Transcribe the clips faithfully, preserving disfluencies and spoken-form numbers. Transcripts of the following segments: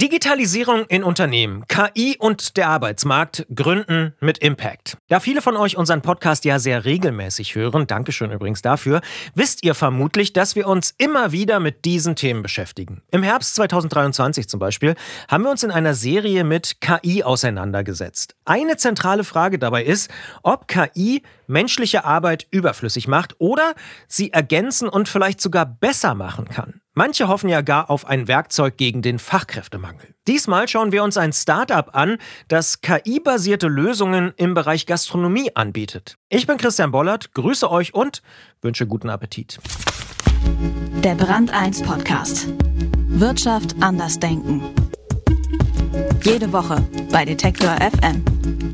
Digitalisierung in Unternehmen, K I und der Arbeitsmarkt gründen mit Impact. Da viele von euch unseren Podcast ja sehr regelmäßig hören, Dankeschön übrigens dafür, wisst ihr vermutlich, dass wir uns immer wieder mit diesen Themen beschäftigen. Im Herbst zweitausenddreiundzwanzig zum Beispiel haben wir uns in einer Serie mit K I auseinandergesetzt. Eine zentrale Frage dabei ist, ob K I menschliche Arbeit überflüssig macht oder sie ergänzen und vielleicht sogar besser machen kann. Manche hoffen ja gar auf ein Werkzeug gegen den Fachkräftemangel. Diesmal schauen wir uns ein Start-up an, das K I-basierte Lösungen im Bereich Gastronomie anbietet. Ich bin Christian Bollert, grüße euch und wünsche guten Appetit. Der Brand eins Podcast. Wirtschaft anders denken. Jede Woche bei Detektor F M.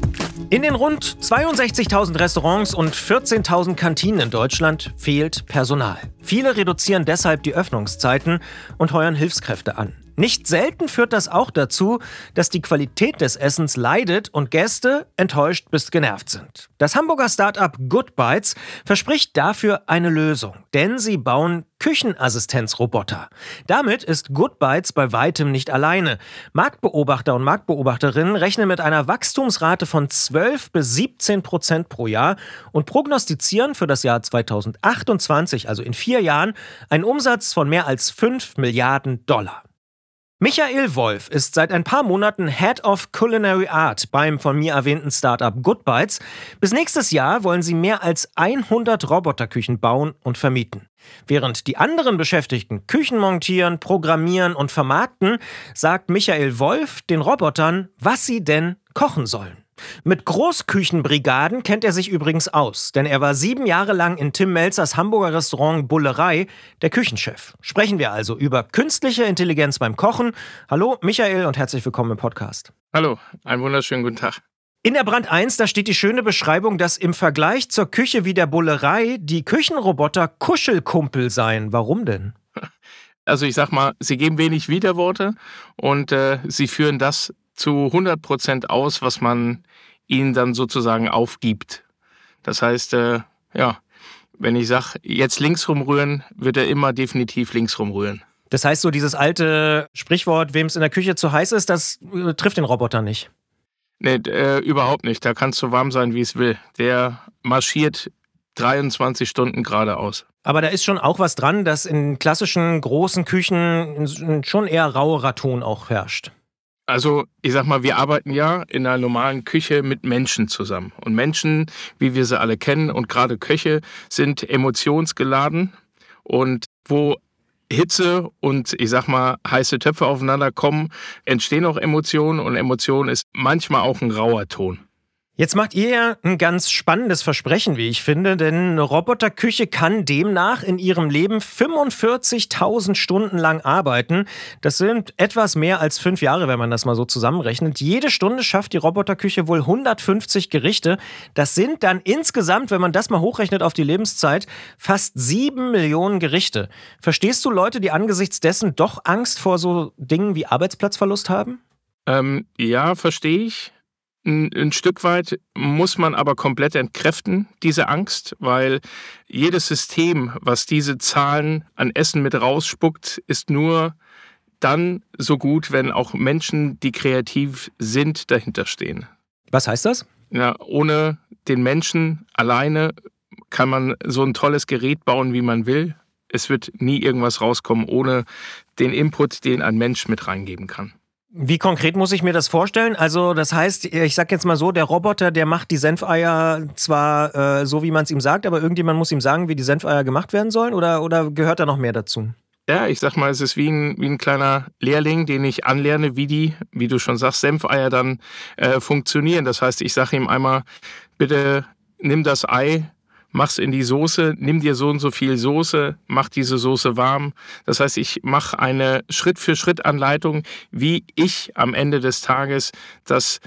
In den rund zweiundsechzigtausend Restaurants und vierzehntausend Kantinen in Deutschland fehlt Personal. Viele reduzieren deshalb die Öffnungszeiten und heuern Hilfskräfte an. Nicht selten führt das auch dazu, dass die Qualität des Essens leidet und Gäste enttäuscht bis genervt sind. Das Hamburger Start-up Good Bites verspricht dafür eine Lösung, denn sie bauen Küchenassistenzroboter. Damit ist Good Bites bei weitem nicht alleine. Marktbeobachter und Marktbeobachterinnen rechnen mit einer Wachstumsrate von zwölf bis siebzehn Prozent pro Jahr und prognostizieren für das Jahr zweitausendachtundzwanzig, also in vier Jahren, einen Umsatz von mehr als fünf Milliarden Dollar. Michael Wolf ist seit ein paar Monaten Head of Culinary Art beim von mir erwähnten Startup Good Bites. Bis nächstes Jahr wollen sie mehr als hundert Roboterküchen bauen und vermieten. Während die anderen Beschäftigten Küchen montieren, programmieren und vermarkten, sagt Michael Wolf den Robotern, was sie denn kochen sollen. Mit Großküchenbrigaden kennt er sich übrigens aus, denn er war sieben Jahre lang in Tim Melzers Hamburger Restaurant Bullerei der Küchenchef. Sprechen wir also über künstliche Intelligenz beim Kochen. Hallo Michael und herzlich willkommen im Podcast. Hallo, einen wunderschönen guten Tag. In der Brand eins, da steht die schöne Beschreibung, dass im Vergleich zur Küche wie der Bullerei die Küchenroboter Kuschelkumpel seien. Warum denn? Also ich sag mal, sie geben wenig Widerworte und äh, sie führen das zu hundert Prozent aus, was man ihnen dann sozusagen aufgibt. Das heißt, äh, ja, wenn ich sage, jetzt links rumrühren, wird er immer definitiv links rumrühren. Das heißt, so dieses alte Sprichwort, wem es in der Küche zu heiß ist, das äh, trifft den Roboter nicht. Nee, äh, überhaupt nicht. Da kann es so warm sein, wie es will. Der marschiert dreiundzwanzig Stunden geradeaus. Aber da ist schon auch was dran, dass in klassischen großen Küchen schon eher rauerer Ton auch herrscht. Also ich sag mal, wir arbeiten ja in einer normalen Küche mit Menschen zusammen. Und Menschen, wie wir sie alle kennen und gerade Köche, sind emotionsgeladen. Und wo Hitze und ich sag mal heiße Töpfe aufeinander kommen, entstehen auch Emotionen. Und Emotion ist manchmal auch ein rauer Ton. Jetzt macht ihr ja ein ganz spannendes Versprechen, wie ich finde, denn eine Roboterküche kann demnach in ihrem Leben fünfundvierzigtausend Stunden lang arbeiten. Das sind etwas mehr als fünf Jahre, wenn man das mal so zusammenrechnet. Jede Stunde schafft die Roboterküche wohl hundertfünfzig Gerichte. Das sind dann insgesamt, wenn man das mal hochrechnet auf die Lebenszeit, fast sieben Millionen Gerichte. Verstehst du Leute, die angesichts dessen doch Angst vor so Dingen wie Arbeitsplatzverlust haben? Ähm, ja, verstehe ich. Ein Stück weit muss man aber komplett entkräften, diese Angst, weil jedes System, was diese Zahlen an Essen mit rausspuckt, ist nur dann so gut, wenn auch Menschen, die kreativ sind, dahinter stehen. Was heißt das? Ja, ohne den Menschen alleine kann man so ein tolles Gerät bauen, wie man will. Es wird nie irgendwas rauskommen, ohne den Input, den ein Mensch mit reingeben kann. Wie konkret muss ich mir das vorstellen? Also das heißt, ich sag jetzt mal so, der Roboter, der macht die Senfeier zwar äh, so, wie man es ihm sagt, aber irgendjemand muss ihm sagen, wie die Senfeier gemacht werden sollen, oder, oder gehört da noch mehr dazu? Ja, ich sag mal, es ist wie ein, wie ein kleiner Lehrling, den ich anlerne, wie die, wie du schon sagst, Senfeier dann äh, funktionieren. Das heißt, ich sage ihm einmal, bitte nimm das Ei, mach's in die Soße, nimm dir so und so viel Soße, mach diese Soße warm. Das heißt, ich mache eine Schritt-für-Schritt-Anleitung, wie ich am Ende des Tages das,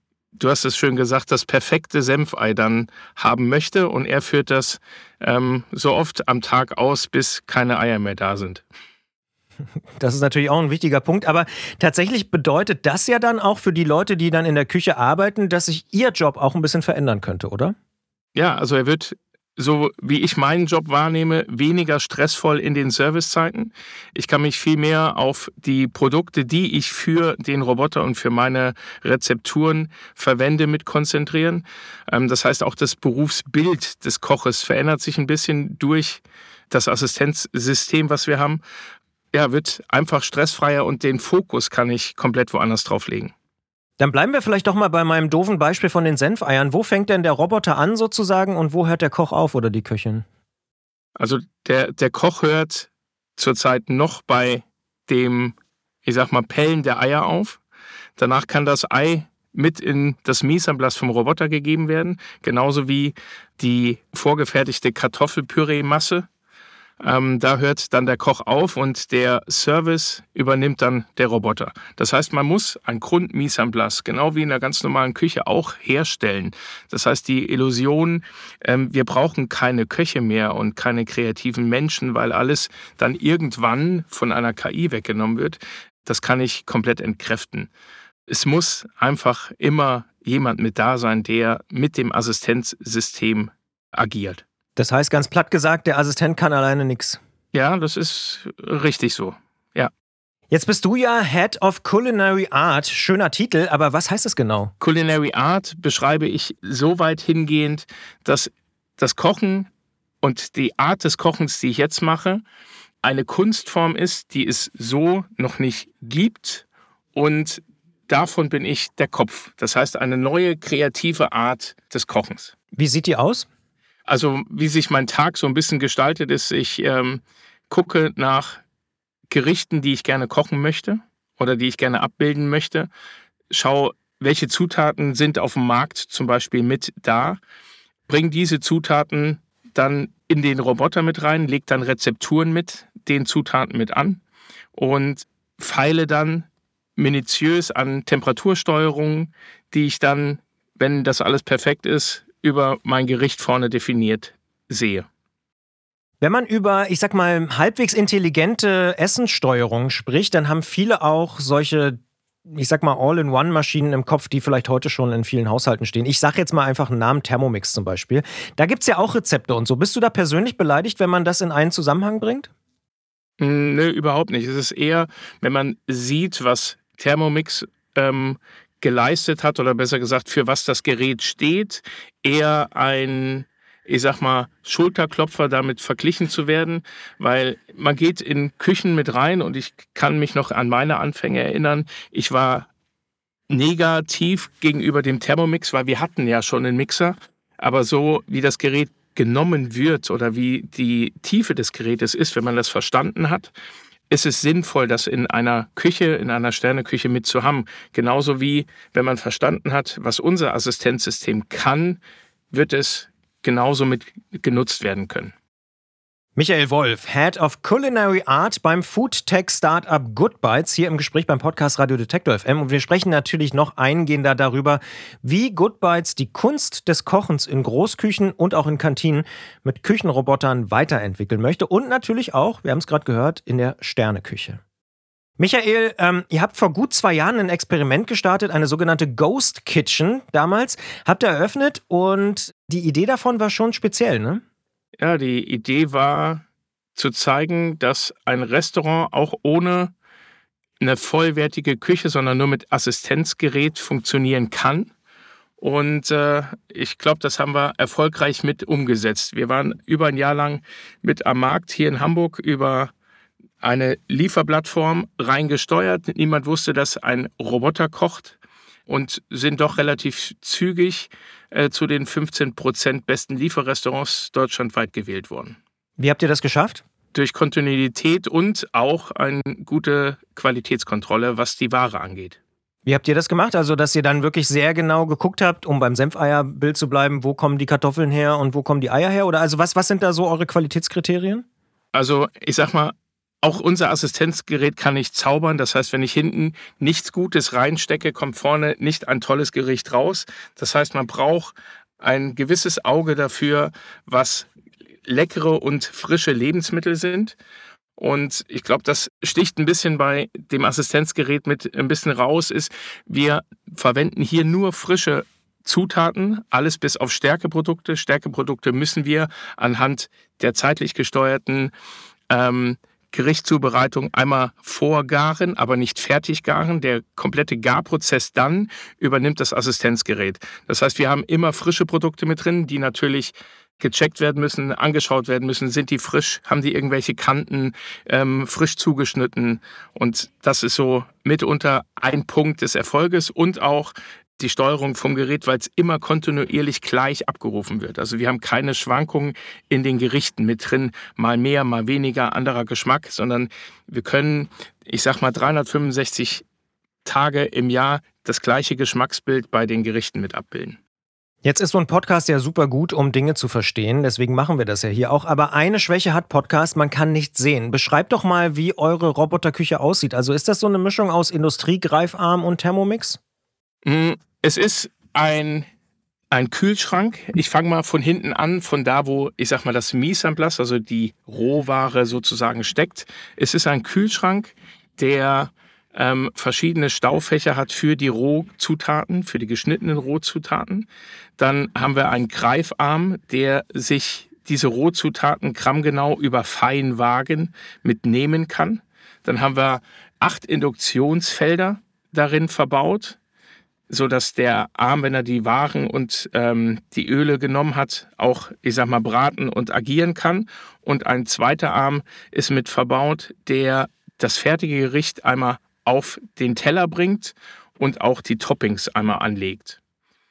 du hast es schön gesagt, das perfekte Senfei dann haben möchte. Und er führt das ähm, so oft am Tag aus, bis keine Eier mehr da sind. Das ist natürlich auch ein wichtiger Punkt, aber tatsächlich bedeutet das ja dann auch für die Leute, die dann in der Küche arbeiten, dass sich ihr Job auch ein bisschen verändern könnte, oder? Ja, also er wird so wie ich meinen Job wahrnehme, weniger stressvoll in den Servicezeiten. Ich kann mich viel mehr auf die Produkte, die ich für den Roboter und für meine Rezepturen verwende, mit konzentrieren. Das heißt, auch das Berufsbild des Koches verändert sich ein bisschen durch das Assistenzsystem, was wir haben. Ja, wird einfach stressfreier und den Fokus kann ich komplett woanders drauf legen. Dann bleiben wir vielleicht doch mal bei meinem doofen Beispiel von den Senfeiern. Wo fängt denn der Roboter an sozusagen und wo hört der Koch auf oder die Köchin? Also der, der Koch hört zurzeit noch bei dem, ich sag mal, Pellen der Eier auf. Danach kann das Ei mit in das Mise en place vom Roboter gegeben werden, genauso wie die vorgefertigte Kartoffelpüree-Masse. Ähm, da hört dann der Koch auf und der Service übernimmt dann der Roboter. Das heißt, man muss ein Grund-Mise en place, genau wie in der ganz normalen Küche, auch herstellen. Das heißt, die Illusion, ähm, wir brauchen keine Köche mehr und keine kreativen Menschen, weil alles dann irgendwann von einer K I weggenommen wird, das kann ich komplett entkräften. Es muss einfach immer jemand mit da sein, der mit dem Assistenzsystem agiert. Das heißt, ganz platt gesagt, der Assistent kann alleine nichts. Ja, das ist richtig so, ja. Jetzt bist du ja Head of Culinary Art. Schöner Titel, aber was heißt das genau? Culinary Art beschreibe ich so weit hingehend, dass das Kochen und die Art des Kochens, die ich jetzt mache, eine Kunstform ist, die es so noch nicht gibt, und davon bin ich der Kopf. Das heißt, eine neue kreative Art des Kochens. Wie sieht die aus? Also wie sich mein Tag so ein bisschen gestaltet ist, ich ähm, gucke nach Gerichten, die ich gerne kochen möchte oder die ich gerne abbilden möchte, schaue, welche Zutaten sind auf dem Markt zum Beispiel mit da, bringe diese Zutaten dann in den Roboter mit rein, lege dann Rezepturen mit den Zutaten mit an und feile dann minutiös an Temperatursteuerungen, die ich dann, wenn das alles perfekt ist, über mein Gericht vorne definiert sehe. Wenn man über, ich sag mal, halbwegs intelligente Essenssteuerung spricht, dann haben viele auch solche, ich sag mal, All-in-One-Maschinen im Kopf, die vielleicht heute schon in vielen Haushalten stehen. Ich sag jetzt mal einfach einen Namen, Thermomix zum Beispiel. Da gibt's ja auch Rezepte und so. Bist du da persönlich beleidigt, wenn man das in einen Zusammenhang bringt? Nö, überhaupt nicht. Es ist eher, wenn man sieht, was Thermomix ähm, geleistet hat oder besser gesagt, für was das Gerät steht, eher ein, ich sag mal, Schulterklopfer damit verglichen zu werden, weil man geht in Küchen mit rein und ich kann mich noch an meine Anfänge erinnern. Ich war negativ gegenüber dem Thermomix, weil wir hatten ja schon einen Mixer, aber so wie das Gerät genommen wird oder wie die Tiefe des Gerätes ist, wenn man das verstanden hat, ist es sinnvoll, das in einer Küche, in einer Sterneküche mit zu haben. Genauso wie, wenn man verstanden hat, was unser Assistenzsystem kann, wird es genauso mit genutzt werden können. Michael Wolf, Head of Culinary Art beim Food-Tech-Startup Goodbites, hier im Gespräch beim Podcast Radio Detektor F M. Und wir sprechen natürlich noch eingehender darüber, wie Goodbites die Kunst des Kochens in Großküchen und auch in Kantinen mit Küchenrobotern weiterentwickeln möchte. Und natürlich auch, wir haben es gerade gehört, in der Sterneküche. Michael, ähm, ihr habt vor gut zwei Jahren ein Experiment gestartet, eine sogenannte Ghost Kitchen damals. Habt ihr eröffnet und die Idee davon war schon speziell, ne? Ja, die Idee war zu zeigen, dass ein Restaurant auch ohne eine vollwertige Küche, sondern nur mit Assistenzgerät funktionieren kann. Und äh, ich glaube, das haben wir erfolgreich mit umgesetzt. Wir waren über ein Jahr lang mit am Markt hier in Hamburg über eine Lieferplattform reingesteuert. Niemand wusste, dass ein Roboter kocht. Und sind doch relativ zügig äh, zu den fünfzehn Prozent besten Lieferrestaurants deutschlandweit gewählt worden. Wie habt ihr das geschafft? Durch Kontinuität und auch eine gute Qualitätskontrolle, was die Ware angeht. Wie habt ihr das gemacht? Also, dass ihr dann wirklich sehr genau geguckt habt, um beim Senfeierbild zu bleiben, wo kommen die Kartoffeln her und wo kommen die Eier her? Oder also was, was sind da so eure Qualitätskriterien? Also, ich sag mal, auch unser Assistenzgerät kann nicht zaubern. Das heißt, wenn ich hinten nichts Gutes reinstecke, kommt vorne nicht ein tolles Gericht raus. Das heißt, man braucht ein gewisses Auge dafür, was leckere und frische Lebensmittel sind. Und ich glaube, das sticht ein bisschen bei dem Assistenzgerät mit ein bisschen raus, ist, wir verwenden hier nur frische Zutaten, alles bis auf Stärkeprodukte. Stärkeprodukte müssen wir anhand der zeitlich gesteuerten ähm, Gerichtszubereitung einmal vorgaren, aber nicht fertig garen. Der komplette Garprozess dann übernimmt das Assistenzgerät. Das heißt, wir haben immer frische Produkte mit drin, die natürlich gecheckt werden müssen, angeschaut werden müssen. Sind die frisch? Haben die irgendwelche Kanten? Ähm, frisch zugeschnitten? Und das ist so mitunter ein Punkt des Erfolges und auch die Steuerung vom Gerät, weil es immer kontinuierlich gleich abgerufen wird. Also wir haben keine Schwankungen in den Gerichten mit drin, mal mehr, mal weniger, anderer Geschmack, sondern wir können, ich sag mal, dreihundertfünfundsechzig Tage im Jahr das gleiche Geschmacksbild bei den Gerichten mit abbilden. Jetzt ist so ein Podcast ja super gut, um Dinge zu verstehen. Deswegen machen wir das ja hier auch. Aber eine Schwäche hat Podcast, man kann nichts sehen. Beschreibt doch mal, wie eure Roboterküche aussieht. Also ist das so eine Mischung aus Industriegreifarm und Thermomix? Es ist ein, ein Kühlschrank. Ich fange mal von hinten an, von da, wo, ich sag mal, das Mise en place, also die Rohware sozusagen steckt. Es ist ein Kühlschrank, der ähm, verschiedene Staufächer hat für die Rohzutaten, für die geschnittenen Rohzutaten. Dann haben wir einen Greifarm, der sich diese Rohzutaten grammgenau über Feinwagen mitnehmen kann. Dann haben wir acht Induktionsfelder darin verbaut, sodass der Arm, wenn er die Waren und ähm, die Öle genommen hat, auch, ich sag mal, braten und agieren kann. Und ein zweiter Arm ist mit verbaut, der das fertige Gericht einmal auf den Teller bringt und auch die Toppings einmal anlegt.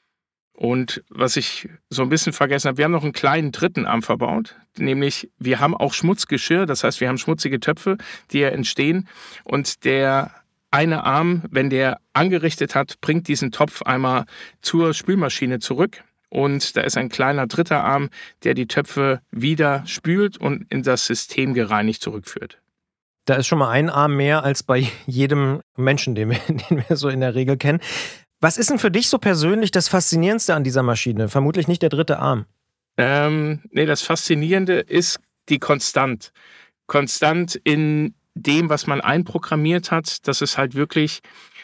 Und was ich so ein bisschen vergessen habe, wir haben noch einen kleinen dritten Arm verbaut, nämlich wir haben auch Schmutzgeschirr, das heißt, wir haben schmutzige Töpfe, die ja entstehen und der eine Arm, wenn der angerichtet hat, bringt diesen Topf einmal zur Spülmaschine zurück und da ist ein kleiner dritter Arm, der die Töpfe wieder spült und in das System gereinigt zurückführt. Da ist schon mal ein Arm mehr als bei jedem Menschen, den wir, den wir so in der Regel kennen. Was ist denn für dich so persönlich das Faszinierendste an dieser Maschine? Vermutlich nicht der dritte Arm. Ähm, nee, das Faszinierende ist die Konstant. Konstant in dem, was man einprogrammiert hat, dass es halt wirklich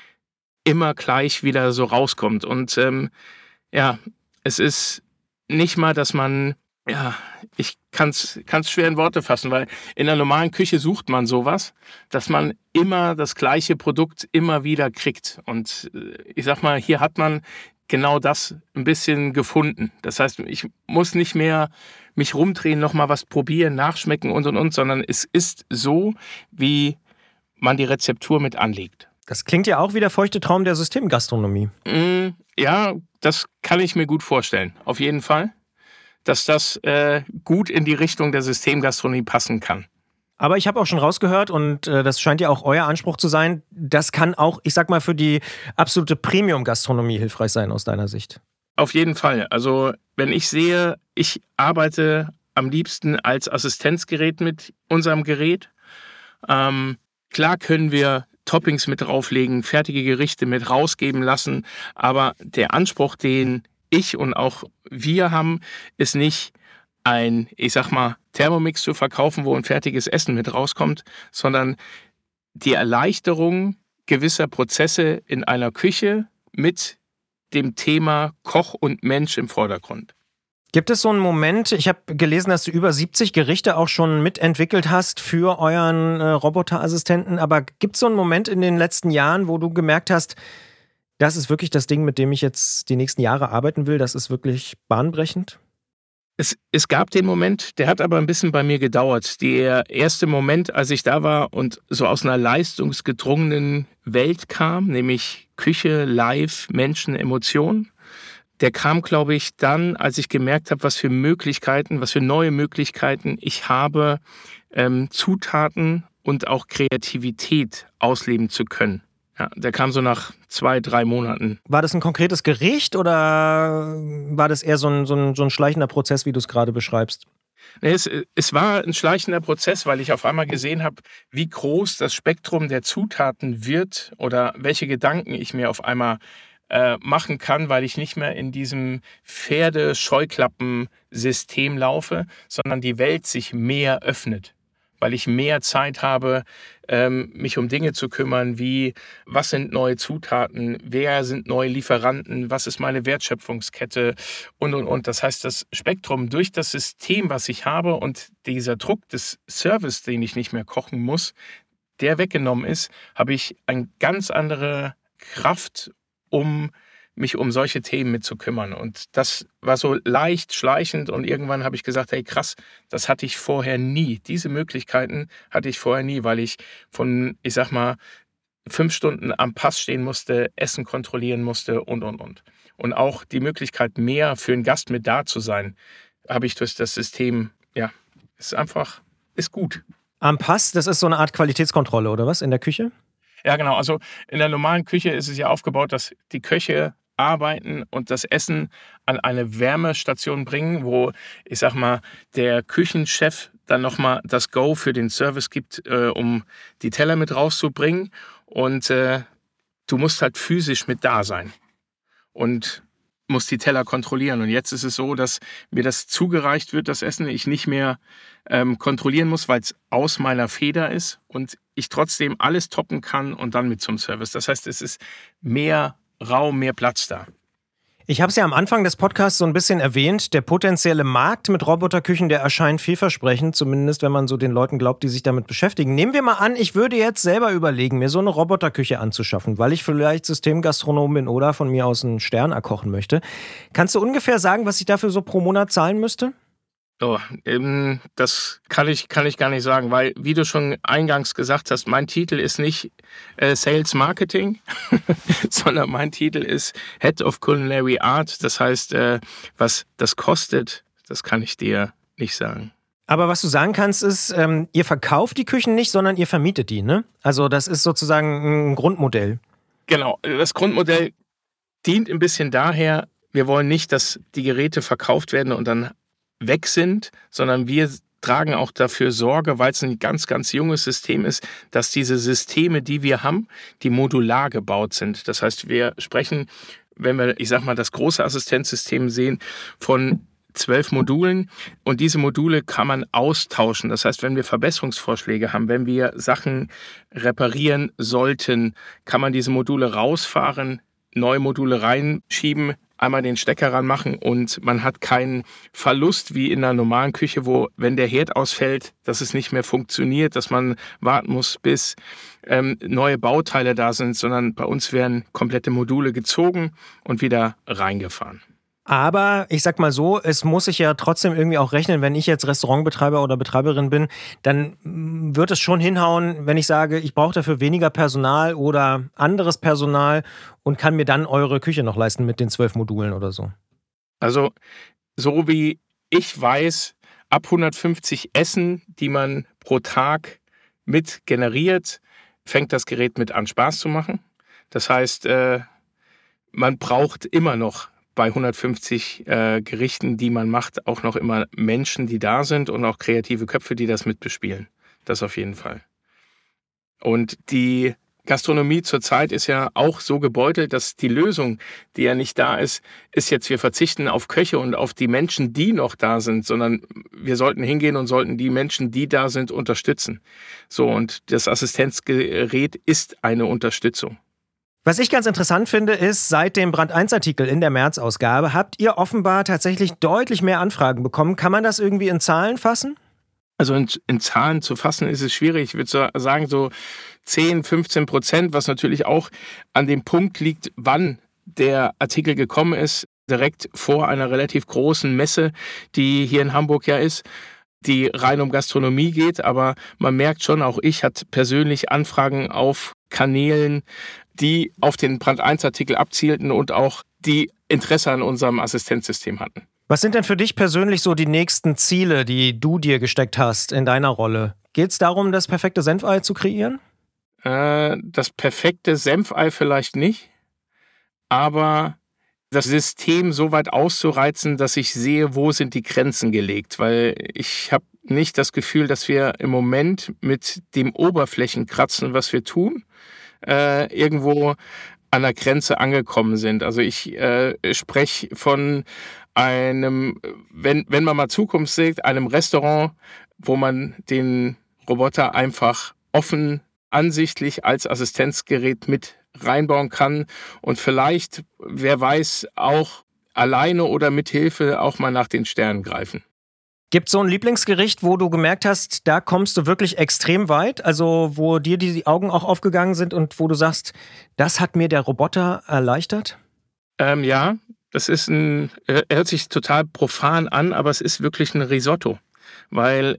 immer gleich wieder so rauskommt. Und ähm, ja, es ist nicht mal, dass man, ja, ich kann es schwer in Worte fassen, weil in der normalen Küche sucht man sowas, dass man immer das gleiche Produkt immer wieder kriegt. Und ich sag mal, hier hat man genau das ein bisschen gefunden. Das heißt, ich muss nicht mehr mich rumdrehen, nochmal was probieren, nachschmecken und und und, sondern es ist so, wie man die Rezeptur mit anlegt. Das klingt ja auch wie der feuchte Traum der Systemgastronomie. Mm, ja, das kann ich mir gut vorstellen, auf jeden Fall, dass das äh, gut in die Richtung der Systemgastronomie passen kann. Aber ich habe auch schon rausgehört, und äh, das scheint ja auch euer Anspruch zu sein, das kann auch, ich sag mal, für die absolute Premium-Gastronomie hilfreich sein aus deiner Sicht. Auf jeden Fall. Also wenn ich sehe, ich arbeite am liebsten als Assistenzgerät mit unserem Gerät. Ähm, klar können wir Toppings mit drauflegen, fertige Gerichte mit rausgeben lassen, aber der Anspruch, den ich und auch wir haben, ist nicht ein, ich sag mal, Thermomix zu verkaufen, wo ein fertiges Essen mit rauskommt, sondern die Erleichterung gewisser Prozesse in einer Küche mit dem Thema Koch und Mensch im Vordergrund. Gibt es so einen Moment, ich habe gelesen, dass du über siebzig Gerichte auch schon mitentwickelt hast für euren äh, Roboterassistenten, aber gibt es so einen Moment in den letzten Jahren, wo du gemerkt hast, das ist wirklich das Ding, mit dem ich jetzt die nächsten Jahre arbeiten will, das ist wirklich bahnbrechend? Es, es gab den Moment, der hat aber ein bisschen bei mir gedauert. Der erste Moment, als ich da war und so aus einer leistungsgedrungenen Welt kam, nämlich Küche, Live, Menschen, Emotionen, der kam, glaube ich, dann, als ich gemerkt habe, was für Möglichkeiten, was für neue Möglichkeiten ich habe, ähm, Zutaten und auch Kreativität ausleben zu können. Ja, der kam so nach zwei, drei Monaten. War das ein konkretes Gericht oder war das eher so ein, so ein, so ein schleichender Prozess, wie du es gerade beschreibst? Nee, es, es war ein schleichender Prozess, weil ich auf einmal gesehen habe, wie groß das Spektrum der Zutaten wird oder welche Gedanken ich mir auf einmal äh, machen kann, weil ich nicht mehr in diesem Pferde-Scheuklappen-System laufe, sondern die Welt sich mehr öffnet. weil ich mehr Zeit habe, ähm, mich um Dinge zu kümmern, wie was sind neue Zutaten, wer sind neue Lieferanten, was ist meine Wertschöpfungskette und, und, und. Das heißt, das Spektrum durch das System, was ich habe und dieser Druck des Service, den ich nicht mehr kochen muss, der weggenommen ist, habe ich eine ganz andere Kraft, um mich um solche Themen mit zu kümmern. Und das war so leicht schleichend und irgendwann habe ich gesagt, hey krass, das hatte ich vorher nie. Diese Möglichkeiten hatte ich vorher nie, weil ich von, ich sag mal, fünf Stunden am Pass stehen musste, Essen kontrollieren musste und, und, und. Und auch die Möglichkeit, mehr für einen Gast mit da zu sein, habe ich durch das System, ja, ist einfach, ist gut. Am Pass, das ist so eine Art Qualitätskontrolle, oder was, in der Küche? Ja, genau. Also in der normalen Küche ist es ja aufgebaut, dass die Köche arbeiten und das Essen an eine Wärmestation bringen, wo, ich sag mal, der Küchenchef dann nochmal das Go für den Service gibt, äh, um die Teller mit rauszubringen. Und äh, du musst halt physisch mit da sein und musst die Teller kontrollieren. Und jetzt ist es so, dass mir das zugereicht wird, das Essen, ich nicht mehr ähm, kontrollieren muss, weil es aus meiner Feder ist und ich trotzdem alles toppen kann und dann mit zum Service. Das heißt, es ist mehr Raum, mehr Platz da. Ich habe es ja am Anfang des Podcasts so ein bisschen erwähnt, der potenzielle Markt mit Roboterküchen, der erscheint vielversprechend, zumindest wenn man so den Leuten glaubt, die sich damit beschäftigen. Nehmen wir mal an, ich würde jetzt selber überlegen, mir so eine Roboterküche anzuschaffen, weil ich vielleicht Systemgastronom bin oder von mir aus einen Stern erkochen möchte. Kannst du ungefähr sagen, was ich dafür so pro Monat zahlen müsste? Oh, ähm, das kann ich, kann ich gar nicht sagen, weil, wie du schon eingangs gesagt hast, mein Titel ist nicht äh, Sales Marketing, sondern mein Titel ist Head of Culinary Art. Das heißt, äh, was das kostet, das kann ich dir nicht sagen. Aber was du sagen kannst, ist, ähm, ihr verkauft die Küchen nicht, sondern ihr vermietet die, ne? Also das ist sozusagen ein Grundmodell. Genau, das Grundmodell dient ein bisschen daher, wir wollen nicht, dass die Geräte verkauft werden und dann weg sind, sondern wir tragen auch dafür Sorge, weil es ein ganz, ganz junges System ist, dass diese Systeme, die wir haben, die modular gebaut sind. Das heißt, wir sprechen, wenn wir, ich sag mal, das große Assistenzsystem sehen, von zwölf Modulen und diese Module kann man austauschen. Das heißt, wenn wir Verbesserungsvorschläge haben, wenn wir Sachen reparieren sollten, kann man diese Module rausfahren, neue Module reinschieben, einmal den Stecker ranmachen und man hat keinen Verlust wie in einer normalen Küche, wo, wenn der Herd ausfällt, dass es nicht mehr funktioniert, dass man warten muss, bis ähm, neue Bauteile da sind, sondern bei uns werden komplette Module gezogen und wieder reingefahren. Aber ich sag mal so, es muss sich ja trotzdem irgendwie auch rechnen, wenn ich jetzt Restaurantbetreiber oder Betreiberin bin, dann wird es schon hinhauen, wenn ich sage, ich brauche dafür weniger Personal oder anderes Personal und kann mir dann eure Küche noch leisten mit den zwölf Modulen oder so. Also so wie ich weiß, ab hundertfünfzig Essen, die man pro Tag mit generiert, fängt das Gerät mit an, Spaß zu machen. Das heißt, äh, man braucht immer noch bei hundertfünfzig äh, Gerichten, die man macht, auch noch immer Menschen, die da sind und auch kreative Köpfe, die das mitbespielen. Das auf jeden Fall. Und die Gastronomie zurzeit ist ja auch so gebeutelt, dass die Lösung, die ja nicht da ist, ist jetzt, wir verzichten auf Köche und auf die Menschen, die noch da sind, sondern wir sollten hingehen und sollten die Menschen, die da sind, unterstützen. So, und das Assistenzgerät ist eine Unterstützung. Was ich ganz interessant finde, ist, seit dem Brand eins Artikel in der März-Ausgabe habt ihr offenbar tatsächlich deutlich mehr Anfragen bekommen. Kann man das irgendwie in Zahlen fassen? Also in, in Zahlen zu fassen ist es schwierig. Ich würde so sagen so zehn, fünfzehn Prozent, was natürlich auch an dem Punkt liegt, wann der Artikel gekommen ist, direkt vor einer relativ großen Messe, die hier in Hamburg ja ist, die rein um Gastronomie geht. Aber man merkt schon, auch ich hatte persönlich Anfragen auf Kanälen, die auf den Brand eins Artikel abzielten und auch die Interesse an unserem Assistenzsystem hatten. Was sind denn für dich persönlich so die nächsten Ziele, die du dir gesteckt hast in deiner Rolle? Geht es darum, das perfekte Senfei zu kreieren? Äh, das perfekte Senfei vielleicht nicht, aber das System so weit auszureizen, dass ich sehe, wo sind die Grenzen gelegt. Weil ich habe nicht das Gefühl, dass wir im Moment mit dem Oberflächenkratzen, was wir tun, äh, irgendwo an der Grenze angekommen sind. Also ich äh, spreche von einem, wenn, wenn man mal Zukunft sieht, einem Restaurant, wo man den Roboter einfach offen ansichtlich als Assistenzgerät mit reinbauen kann und vielleicht, wer weiß, auch alleine oder mit Hilfe auch mal nach den Sternen greifen. Gibt es so ein Lieblingsgericht, wo du gemerkt hast, da kommst du wirklich extrem weit? Also wo dir die Augen auch aufgegangen sind und wo du sagst, das hat mir der Roboter erleichtert? Ähm, ja, das ist ein, er hört sich total profan an, aber es ist wirklich ein Risotto, weil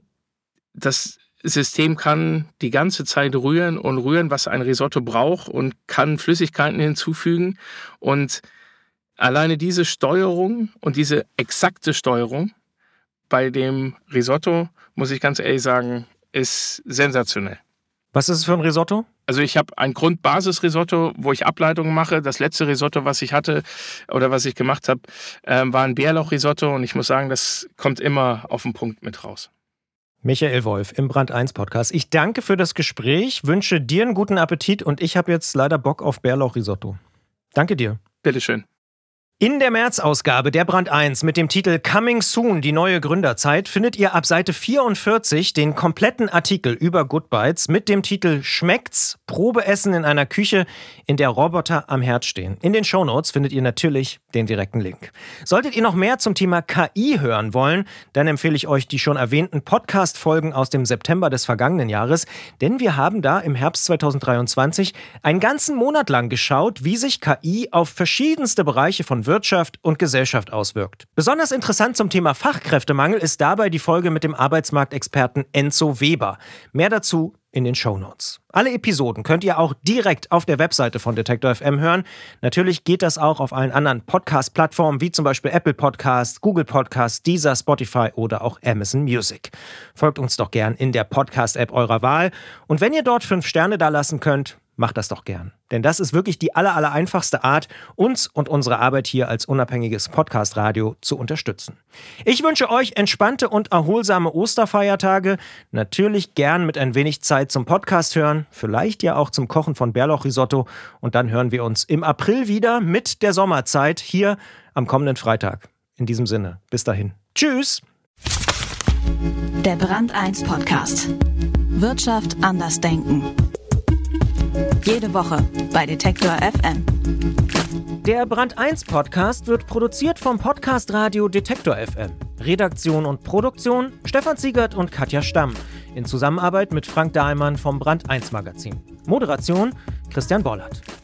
das System kann die ganze Zeit rühren und rühren, was ein Risotto braucht und kann Flüssigkeiten hinzufügen. Und alleine diese Steuerung und diese exakte Steuerung bei dem Risotto, muss ich ganz ehrlich sagen, ist sensationell. Was ist es für ein Risotto? Also ich habe ein Grundbasis-Risotto, wo ich Ableitungen mache. Das letzte Risotto, was ich hatte oder was ich gemacht habe, äh, war ein Bärlauch-Risotto. Und ich muss sagen, das kommt immer auf den Punkt mit raus. Michael Wolf im Brand eins Podcast. Ich danke für das Gespräch, wünsche dir einen guten Appetit und ich habe jetzt leider Bock auf Bärlauch-Risotto. Danke dir. Bitteschön. In der März-Ausgabe der Brand eins mit dem Titel Coming Soon, die neue Gründerzeit, findet ihr ab Seite vierundvierzig den kompletten Artikel über Good Bites mit dem Titel Schmeckt's? Probeessen in einer Küche, in der Roboter am Herd stehen. In den Shownotes findet ihr natürlich den direkten Link. Solltet ihr noch mehr zum Thema K I hören wollen, dann empfehle ich euch die schon erwähnten Podcast-Folgen aus dem September des vergangenen Jahres, denn wir haben da im Herbst zweitausenddreiundzwanzig einen ganzen Monat lang geschaut, wie sich K I auf verschiedenste Bereiche von Wirtschaft und Gesellschaft auswirkt. Besonders interessant zum Thema Fachkräftemangel ist dabei die Folge mit dem Arbeitsmarktexperten Enzo Weber. Mehr dazu in den Shownotes. Alle Episoden könnt ihr auch direkt auf der Webseite von Detektor F M hören. Natürlich geht das auch auf allen anderen Podcast-Plattformen, wie zum Beispiel Apple Podcasts, Google Podcasts, Deezer, Spotify oder auch Amazon Music. Folgt uns doch gern in der Podcast-App eurer Wahl. Und wenn ihr dort fünf Sterne da lassen könnt, macht das doch gern. Denn das ist wirklich die aller, aller einfachste Art, uns und unsere Arbeit hier als unabhängiges Podcast-Radio zu unterstützen. Ich wünsche euch entspannte und erholsame Osterfeiertage. Natürlich gern mit ein wenig Zeit zum Podcast hören, vielleicht ja auch zum Kochen von Bärlauchrisotto. Und dann hören wir uns im April wieder mit der Sommerzeit hier am kommenden Freitag. In diesem Sinne, bis dahin. Tschüss! Der Brand eins Podcast. Wirtschaft anders denken. Jede Woche bei Detektor F M. Der Brand eins Podcast wird produziert vom Podcast Radio Detektor F M. Redaktion und Produktion Stefan Ziegert und Katja Stamm. In Zusammenarbeit mit Frank Dahlmann vom Brand eins Magazin. Moderation Christian Bollert.